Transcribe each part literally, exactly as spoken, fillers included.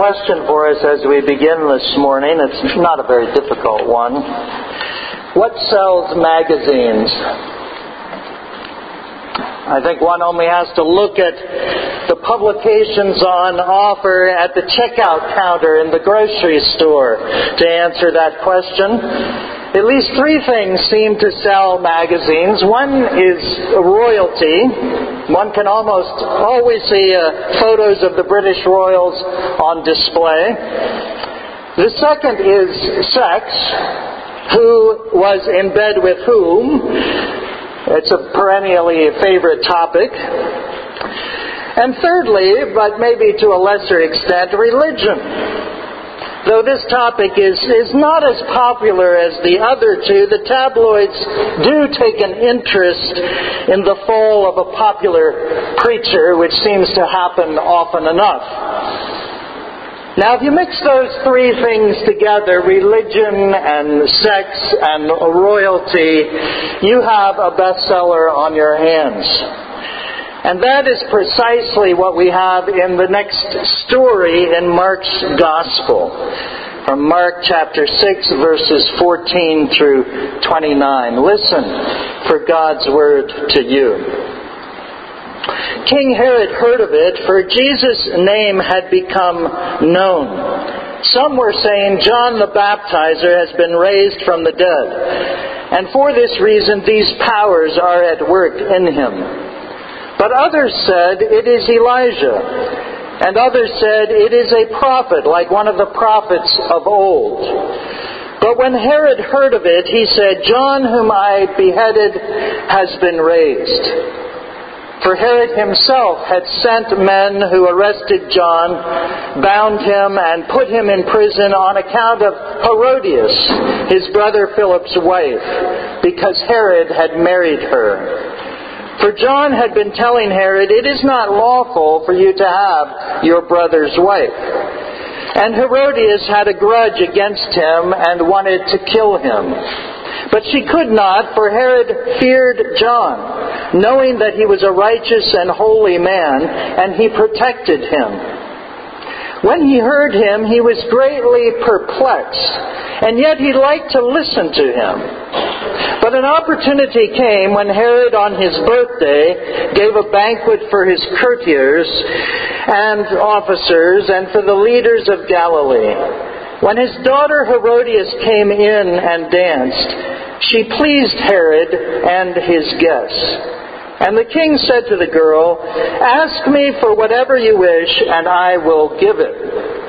question for us as we begin this morning. It's not a very difficult one. What sells magazines? I think one only has to look at the publications on offer at the checkout counter in the grocery store to answer that question. At least three things seem to sell magazines. One is royalty. One can almost always see uh, photos of the British royals on display. The second is sex. Who was in bed with whom? It's a perennially favorite topic. And thirdly, but maybe to a lesser extent, religion. Though this topic is, is not as popular as the other two, the tabloids do take an interest in the fall of a popular preacher, which seems to happen often enough. Now, if you mix those three things together, religion and sex and royalty, you have a bestseller on your hands. And that is precisely what we have in the next story in Mark's Gospel. From Mark chapter six, verses fourteen through twenty-nine. Listen for God's word to you. King Herod heard of it, for Jesus' name had become known. Some were saying, John the Baptizer has been raised from the dead, and for this reason these powers are at work in him. But others said, it is Elijah. And others said, it is a prophet, like one of the prophets of old. But when Herod heard of it, he said, John, whom I beheaded, has been raised. For Herod himself had sent men who arrested John, bound him, and put him in prison on account of Herodias, his brother Philip's wife, because Herod had married her. For John had been telling Herod, it is not lawful for you to have your brother's wife. And Herodias had a grudge against him and wanted to kill him. But she could not, for Herod feared John, knowing that he was a righteous and holy man, and he protected him. When he heard him, he was greatly perplexed, and yet he liked to listen to him. But an opportunity came when Herod on his birthday gave a banquet for his courtiers and officers and for the leaders of Galilee. When his daughter Herodias came in and danced, she pleased Herod and his guests. And the king said to the girl, ask me for whatever you wish, and I will give it.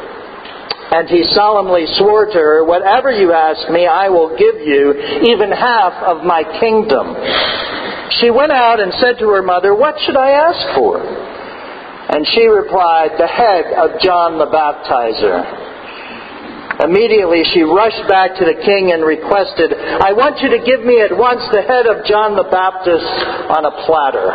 And he solemnly swore to her, whatever you ask me, I will give you, even half of my kingdom. She went out and said to her mother, what should I ask for? And she replied, the head of John the Baptizer. Immediately she rushed back to the king and requested, I want you to give me at once the head of John the Baptist on a platter.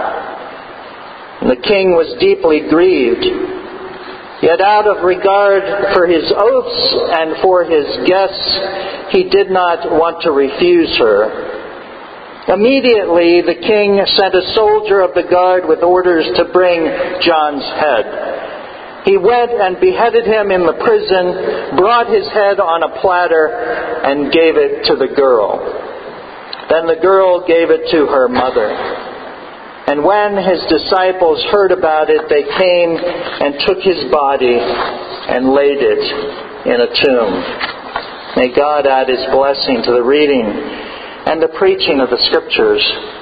And the king was deeply grieved. Yet out of regard for his oaths and for his guests, he did not want to refuse her. Immediately the king sent a soldier of the guard with orders to bring John's head. He went and beheaded him in the prison, brought his head on a platter, and gave it to the girl. Then the girl gave it to her mother. And when his disciples heard about it, they came and took his body and laid it in a tomb. May God add his blessing to the reading and the preaching of the Scriptures.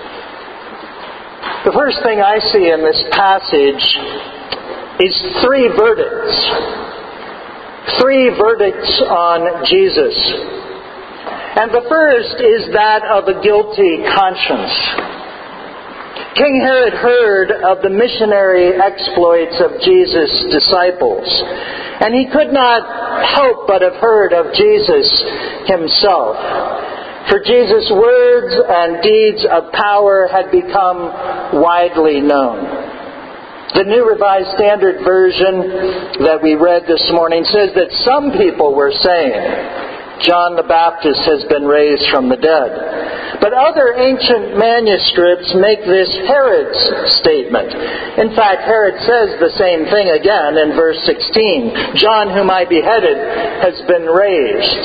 The first thing I see in this passage is three verdicts. Three verdicts on Jesus. And the first is that of a guilty conscience. King Herod heard of the missionary exploits of Jesus' disciples, and he could not help but have heard of Jesus himself. For Jesus' words and deeds of power had become widely known. The New Revised Standard Version that we read this morning says that some people were saying, John the Baptist has been raised from the dead. But other ancient manuscripts make this Herod's statement. In fact, Herod says the same thing again in verse sixteen. John, whom I beheaded, has been raised.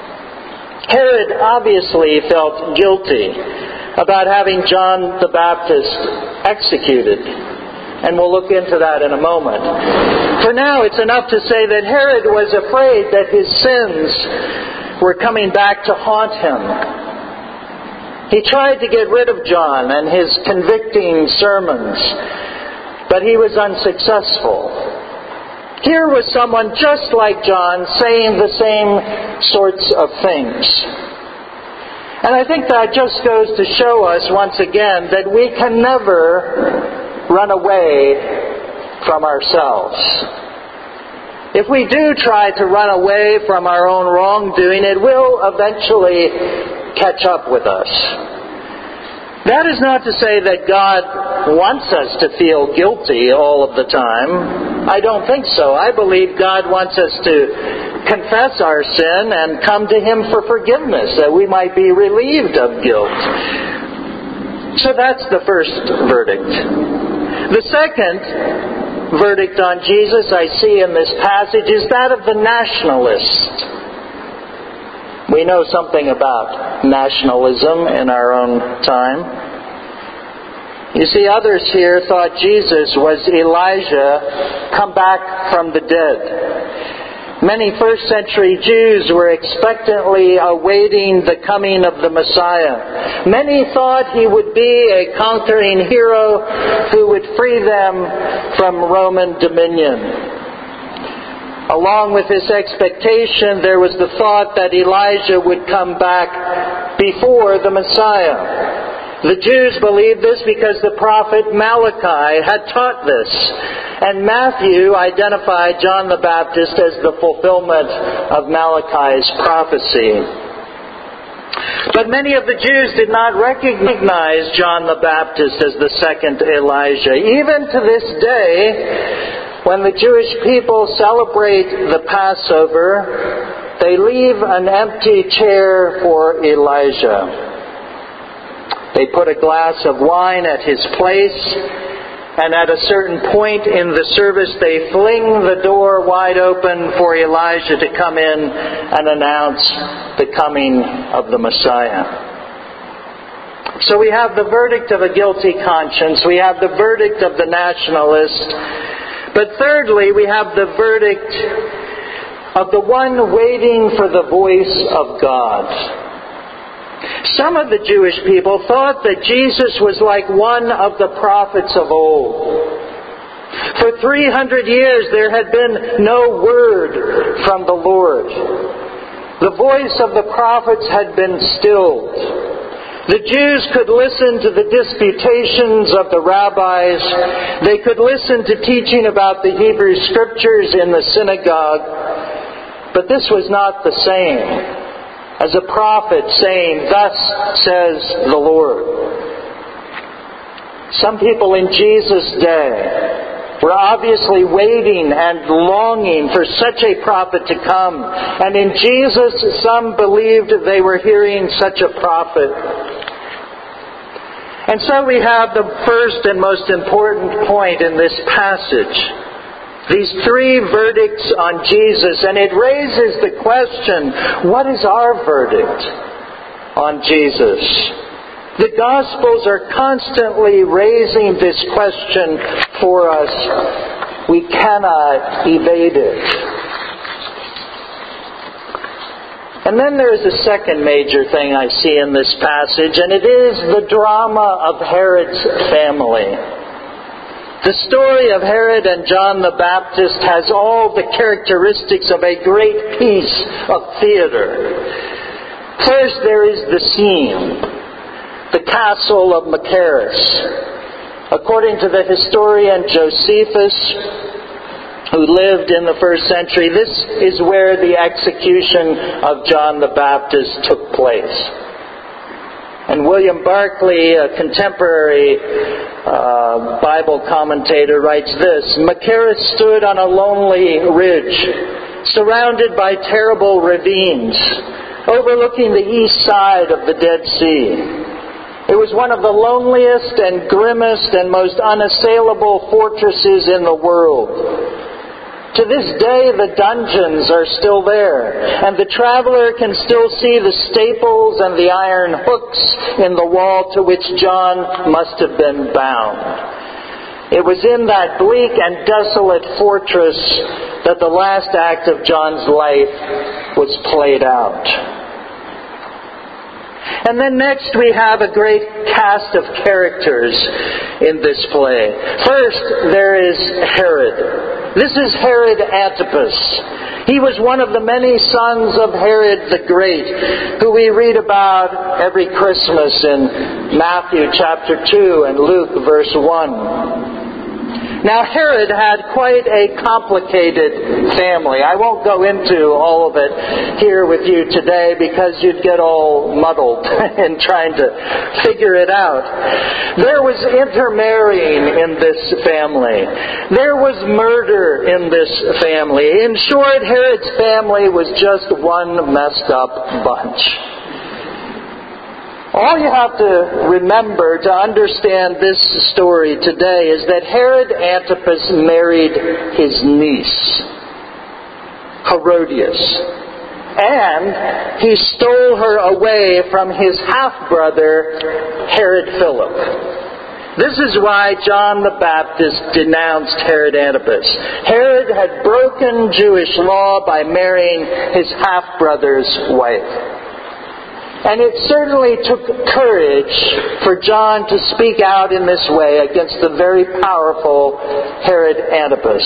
Herod obviously felt guilty about having John the Baptist executed. And we'll look into that in a moment. For now, it's enough to say that Herod was afraid that his sins were coming back to haunt him. He tried to get rid of John and his convicting sermons, but he was unsuccessful. Here was someone just like John saying the same sorts of things. And I think that just goes to show us once again that we can never run away from ourselves. If we do try to run away from our own wrongdoing, it will eventually catch up with us. That is not to say that God wants us to feel guilty all of the time. I don't think so. I believe God wants us to confess our sin and come to Him for forgiveness, that we might be relieved of guilt. So that's the first verdict. The second verdict on Jesus I see in this passage is that of the nationalist. We know something about nationalism in our own time. You see, others here thought Jesus was Elijah come back from the dead. Many first century Jews were expectantly awaiting the coming of the Messiah. Many thought he would be a conquering hero who would free them from Roman dominion. Along with this expectation, there was the thought that Elijah would come back before the Messiah. The Jews believed this because the prophet Malachi had taught this. And Matthew identified John the Baptist as the fulfillment of Malachi's prophecy. But many of the Jews did not recognize John the Baptist as the second Elijah. Even to this day, when the Jewish people celebrate the Passover, they leave an empty chair for Elijah. They put a glass of wine at his place, and at a certain point in the service they fling the door wide open for Elijah to come in and announce the coming of the Messiah. So we have the verdict of a guilty conscience. We have the verdict of the nationalist. But thirdly, we have the verdict of the one waiting for the voice of God. Some of the Jewish people thought that Jesus was like one of the prophets of old. For three hundred years there had been no word from the Lord. The voice of the prophets had been stilled. The Jews could listen to the disputations of the rabbis. They could listen to teaching about the Hebrew Scriptures in the synagogue. But this was not the same as a prophet saying, "Thus says the Lord." Some people in Jesus' day were obviously waiting and longing for such a prophet to come. And in Jesus, some believed they were hearing such a prophet. And so we have the first and most important point in this passage. These three verdicts on Jesus. And it raises the question, what is our verdict on Jesus? The Gospels are constantly raising this question for us. We cannot evade it. And then there is a second major thing I see in this passage, and it is the drama of Herod's family. The story of Herod and John the Baptist has all the characteristics of a great piece of theater. First, there is the scene. The castle of Machaerus. According to the historian Josephus, who lived in the first century, this is where the execution of John the Baptist took place. And William Barclay, a contemporary uh, Bible commentator, writes this: Machaerus stood on a lonely ridge, surrounded by terrible ravines, overlooking the east side of the Dead Sea. It was one of the loneliest and grimmest and most unassailable fortresses in the world. To this day, the dungeons are still there, and the traveler can still see the staples and the iron hooks in the wall to which John must have been bound. It was in that bleak and desolate fortress that the last act of John's life was played out. And then next we have a great cast of characters in this play. First, there is Herod. This is Herod Antipas. He was one of the many sons of Herod the Great, who we read about every Christmas in Matthew chapter two and Luke verse one. Now, Herod had quite a complicated family. I won't go into all of it here with you today because you'd get all muddled in trying to figure it out. There was intermarrying in this family. There was murder in this family. In short, Herod's family was just one messed up bunch. All you have to remember to understand this story today is that Herod Antipas married his niece, Herodias, and he stole her away from his half-brother, Herod Philip. This is why John the Baptist denounced Herod Antipas. Herod had broken Jewish law by marrying his half-brother's wife. And it certainly took courage for John to speak out in this way against the very powerful Herod Antipas.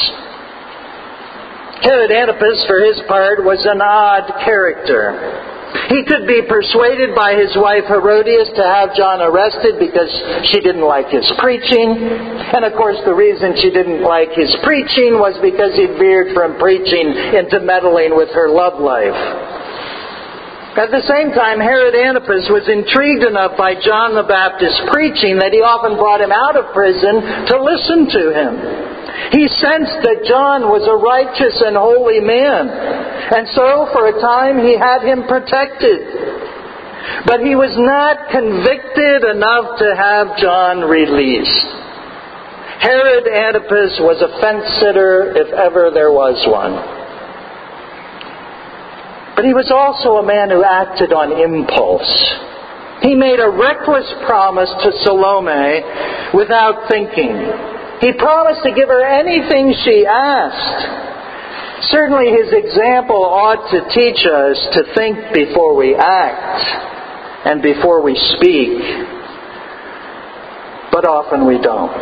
Herod Antipas, for his part, was an odd character. He could be persuaded by his wife Herodias to have John arrested because she didn't like his preaching. And of course the reason she didn't like his preaching was because he veered from preaching into meddling with her love life. At the same time, Herod Antipas was intrigued enough by John the Baptist's preaching that he often brought him out of prison to listen to him. He sensed that John was a righteous and holy man, and so for a time he had him protected. But he was not convicted enough to have John released. Herod Antipas was a fence-sitter if ever there was one. But he was also a man who acted on impulse. He made a reckless promise to Salome without thinking. He promised to give her anything she asked. Certainly his example ought to teach us to think before we act and before we speak. But often we don't.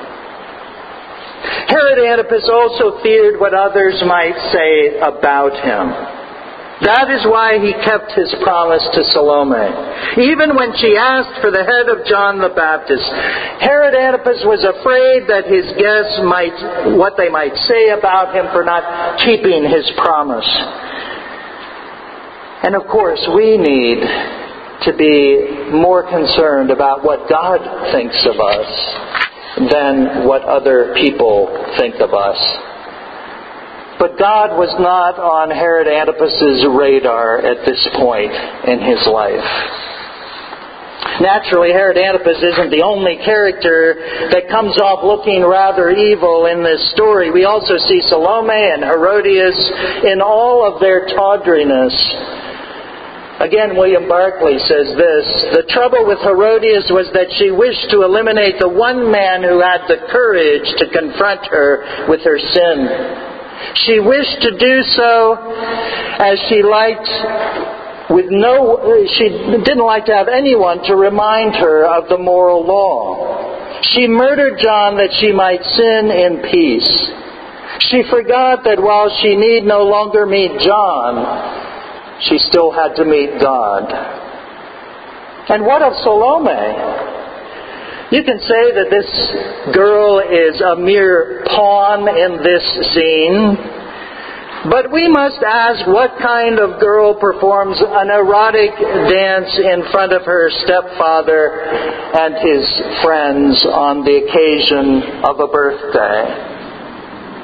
Herod Antipas also feared what others might say about him. That is why he kept his promise to Salome. Even when she asked for the head of John the Baptist, Herod Antipas was afraid that his guests might, what they might say about him for not keeping his promise. And of course, we need to be more concerned about what God thinks of us than what other people think of us. But God was not on Herod Antipas's radar at this point in his life. Naturally, Herod Antipas isn't the only character that comes off looking rather evil in this story. We also see Salome and Herodias in all of their tawdriness. Again, William Barclay says this: the trouble with Herodias was that she wished to eliminate the one man who had the courage to confront her with her sin. She wished to do so as she liked, with no, she didn't like to have anyone to remind her of the moral law. She murdered John that she might sin in peace. She forgot that while she need no longer meet John, she still had to meet God. And what of Salome? You can say that this girl is a mere pawn in this scene, but we must ask what kind of girl performs an erotic dance in front of her stepfather and his friends on the occasion of a birthday.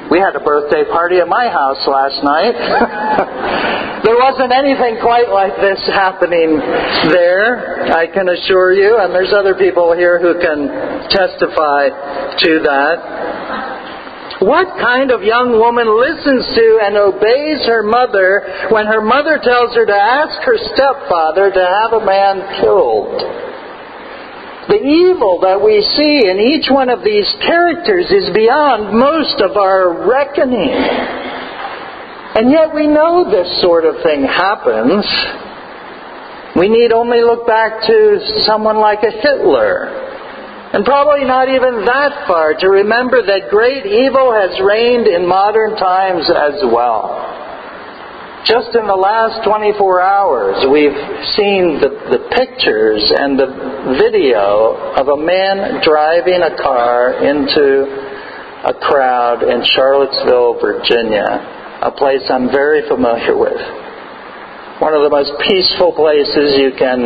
We had a birthday party at my house last night. There wasn't anything quite like this happening there, I can assure you, and there's other people here who can testify to that. What kind of young woman listens to and obeys her mother when her mother tells her to ask her stepfather to have a man killed? The evil that we see in each one of these characters is beyond most of our reckoning. And yet we know this sort of thing happens. We need only look back to someone like a Hitler, and probably not even that far, to remember that great evil has reigned in modern times as well. Just in the last twenty-four hours, we've seen the, the pictures and the video of a man driving a car into a crowd in Charlottesville, Virginia, a place I'm very familiar with. One of the most peaceful places you can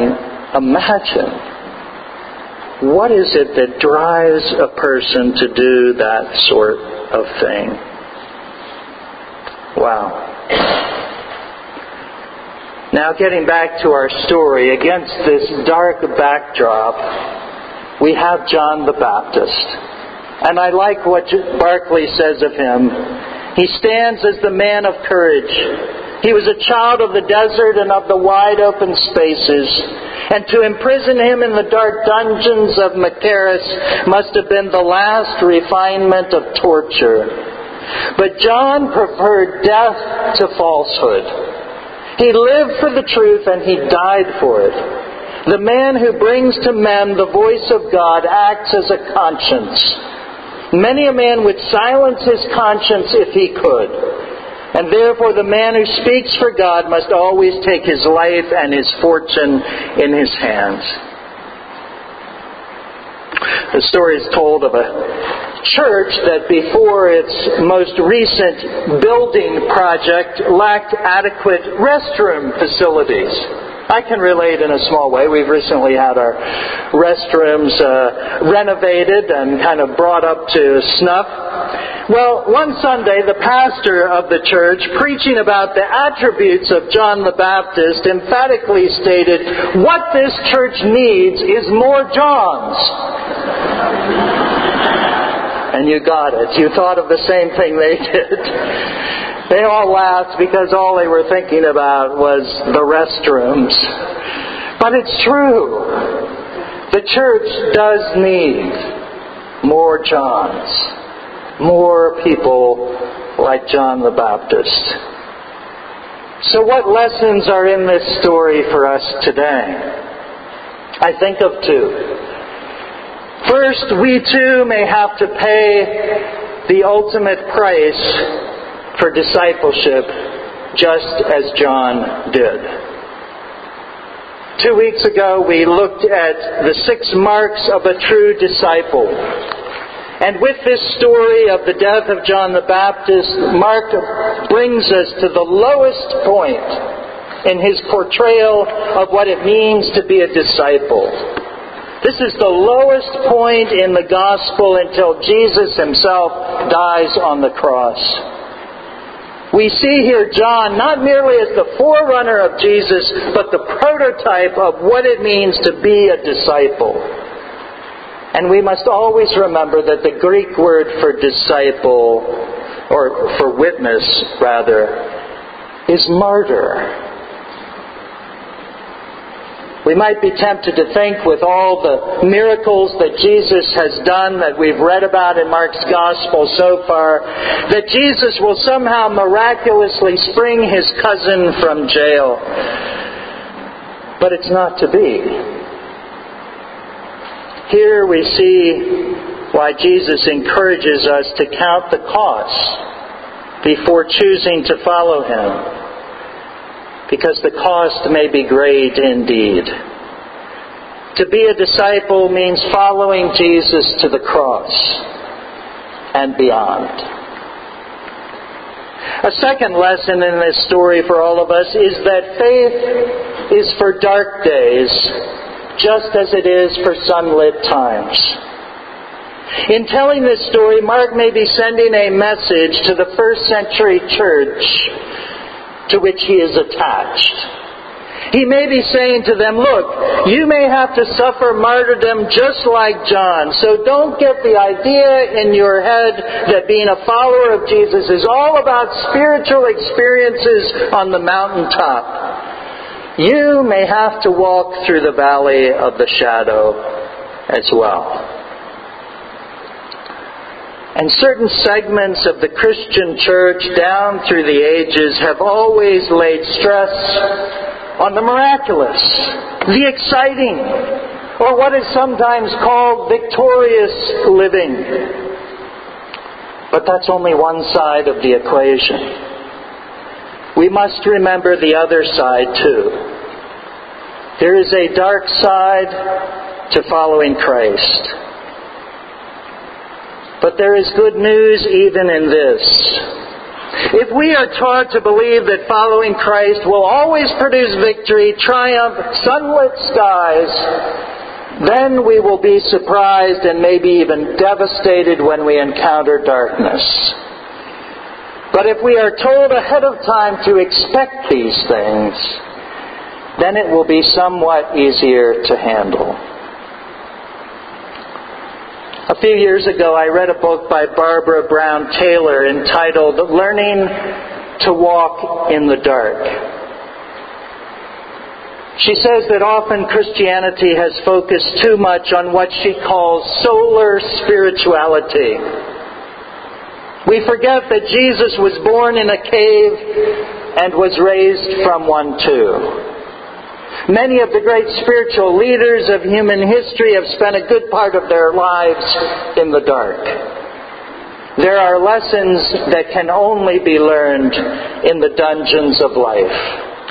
imagine. What is it that drives a person to do that sort of thing? Wow. Now, getting back to our story, against this dark backdrop, we have John the Baptist. And I like what Barclay says of him. He stands as the man of courage. He was a child of the desert and of the wide open spaces. And to imprison him in the dark dungeons of Machaerus must have been the last refinement of torture. But John preferred death to falsehood. He lived for the truth and he died for it. The man who brings to men the voice of God acts as a conscience. Many a man would silence his conscience if he could. And therefore the man who speaks for God must always take his life and his fortune in his hands. The story is told of a church that before its most recent building project lacked adequate restroom facilities. I can relate in a small way. We've recently had our restrooms uh, renovated and kind of brought up to snuff. Well, one Sunday, the pastor of the church, preaching about the attributes of John the Baptist, emphatically stated, "What this church needs is more Johns." And you got it. You thought of the same thing they did. They all laughed because all they were thinking about was the restrooms. But it's true. The church does need more Johns. More people like John the Baptist. So what lessons are in this story for us today? I think of two. First, we too may have to pay the ultimate price for discipleship, just as John did. Two weeks ago, we looked at the six marks of a true disciple. And with this story of the death of John the Baptist, Mark brings us to the lowest point in his portrayal of what it means to be a disciple. This is the lowest point in the gospel until Jesus himself dies on the cross. We see here John not merely as the forerunner of Jesus, but the prototype of what it means to be a disciple. And we must always remember that the Greek word for disciple, or for witness rather, is martyr. We might be tempted to think, with all the miracles that Jesus has done that we've read about in Mark's Gospel so far, that Jesus will somehow miraculously spring his cousin from jail. But it's not to be. Here we see why Jesus encourages us to count the costs before choosing to follow him. Because the cost may be great indeed. To be a disciple means following Jesus to the cross and beyond. A second lesson in this story for all of us is that faith is for dark days, just as it is for sunlit times. In telling this story, Mark may be sending a message to the first century church to which he is attached. He may be saying to them, look, you may have to suffer martyrdom just like John, so don't get the idea in your head that being a follower of Jesus is all about spiritual experiences on the mountaintop. You may have to walk through the valley of the shadow as well. And certain segments of the Christian church down through the ages have always laid stress on the miraculous, the exciting, or what is sometimes called victorious living. But that's only one side of the equation. We must remember the other side too. There is a dark side to following Christ. But there is good news even in this. If we are taught to believe that following Christ will always produce victory, triumph, sunlit skies, then we will be surprised and maybe even devastated when we encounter darkness. But if we are told ahead of time to expect these things, then it will be somewhat easier to handle. A few years ago, I read a book by Barbara Brown Taylor entitled Learning to Walk in the Dark. She says that often Christianity has focused too much on what she calls solar spirituality. We forget that Jesus was born in a cave and was raised from one too. Many of the great spiritual leaders of human history have spent a good part of their lives in the dark. There are lessons that can only be learned in the dungeons of life.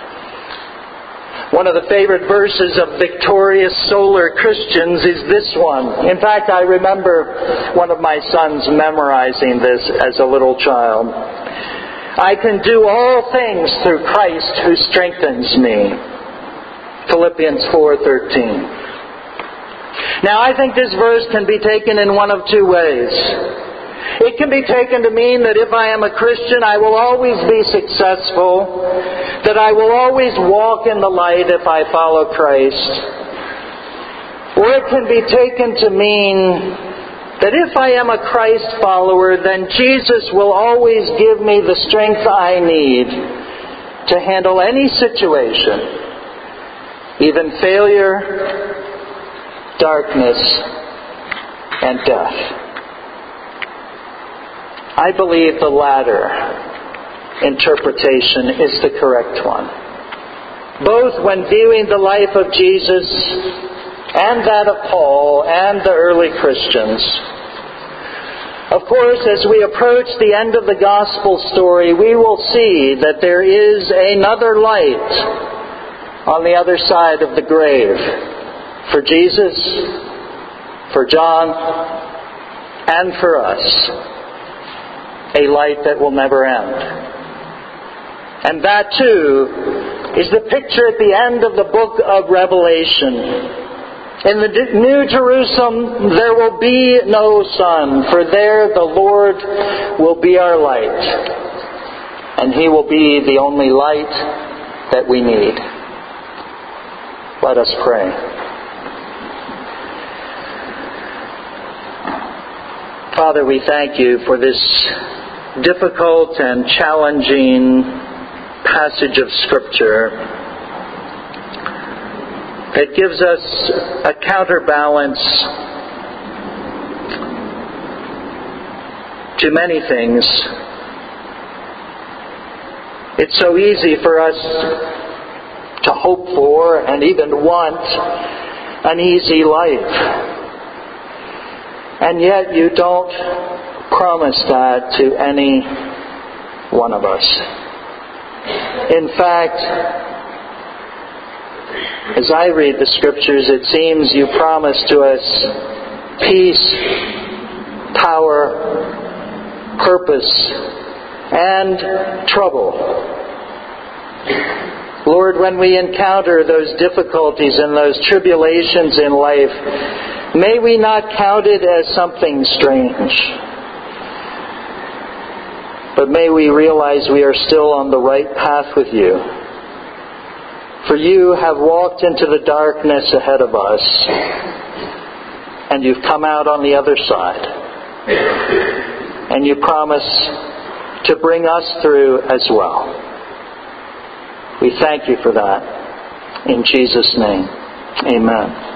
One of the favorite verses of victorious solar Christians is this one. In fact, I remember one of my sons memorizing this as a little child. I can do all things through Christ who strengthens me. Philippians four thirteen. Now, I think this verse can be taken in one of two ways. It can be taken to mean that if I am a Christian, I will always be successful, that I will always walk in the light if I follow Christ. Or it can be taken to mean that if I am a Christ follower, then Jesus will always give me the strength I need to handle any situation, even failure, darkness, and death. I believe the latter interpretation is the correct one. Both when viewing the life of Jesus and that of Paul and the early Christians. Of course, as we approach the end of the gospel story, we will see that there is another light on the other side of the grave, for Jesus, for John, and for us, a light that will never end. And that too is the picture at the end of the book of Revelation. In the New Jerusalem there will be no sun, for there the Lord will be our light, and He will be the only light that we need. Let us pray. Father, we thank You for this difficult and challenging passage of Scripture that gives us a counterbalance to many things. It's so easy for us to hope for and even want an easy life. And yet You don't promise that to any one of us. In fact, as I read the Scriptures, it seems You promise to us peace, power, purpose, and trouble. Lord, when we encounter those difficulties and those tribulations in life, May we not count it as something strange, but may we realize we are still on the right path with you. For you have walked into the darkness ahead of us, and you've come out on the other side. And you promise to bring us through as well. We thank you for that. In Jesus' name, amen.